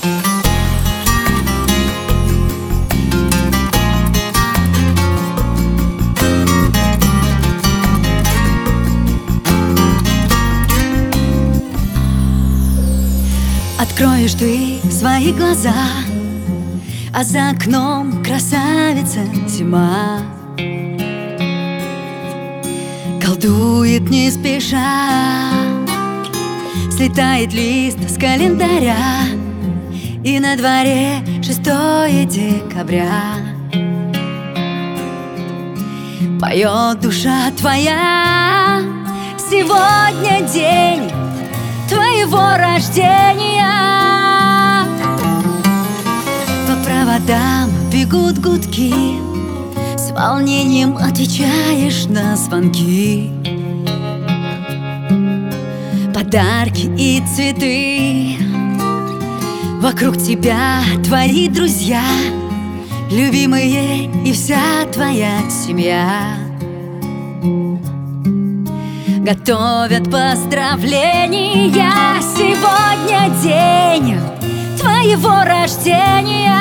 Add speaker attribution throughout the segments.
Speaker 1: Откроешь ты свои глаза, а за окном красавица зима колдует не спеша. Слетает лист с календаря, и на дворе 6 декабря. Поет душа твоя, сегодня день твоего рождения. По проводам бегут гудки, с волнением отвечаешь на звонки. Подарки и цветы, вокруг тебя твои друзья, любимые и вся твоя семья. Готовят поздравления, сегодня день твоего рождения.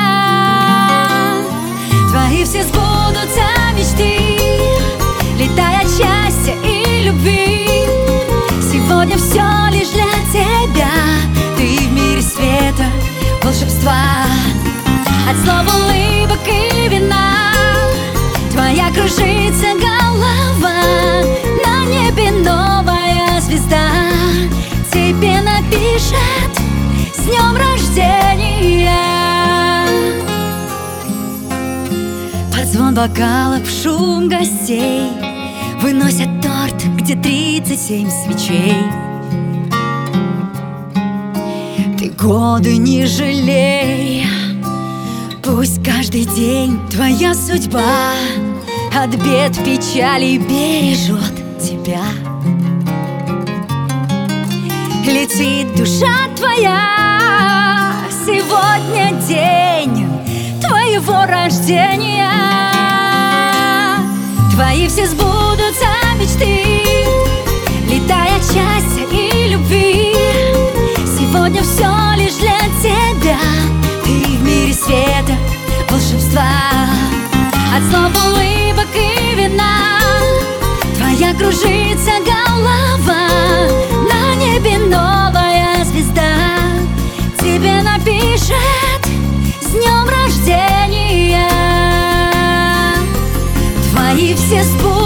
Speaker 1: Твои все сбудутся мечты, летай от счастья и любви. Сегодня все лишь для тебя, ты в мире света, волшебства. От слов, улыбок и вина твоя кружится голова. На небе новая звезда тебе напишет с днем рождения. Под звон бокалов, шум гостей выносят торт, где 37 свечей. Ты годы не жалей, пусть каждый день твоя судьба от бед, печали бережет тебя. Летит душа твоя, сегодня день твоего рождения. Твои все сбудутся мечты, летай от счастья и любви. Сегодня все лишь для тебя, ты в мире света, волшебства. От слов, улыбок и вина твоя кружится голова. На небе новая звезда тебе напишет с днем рождения. Твои все сбудутся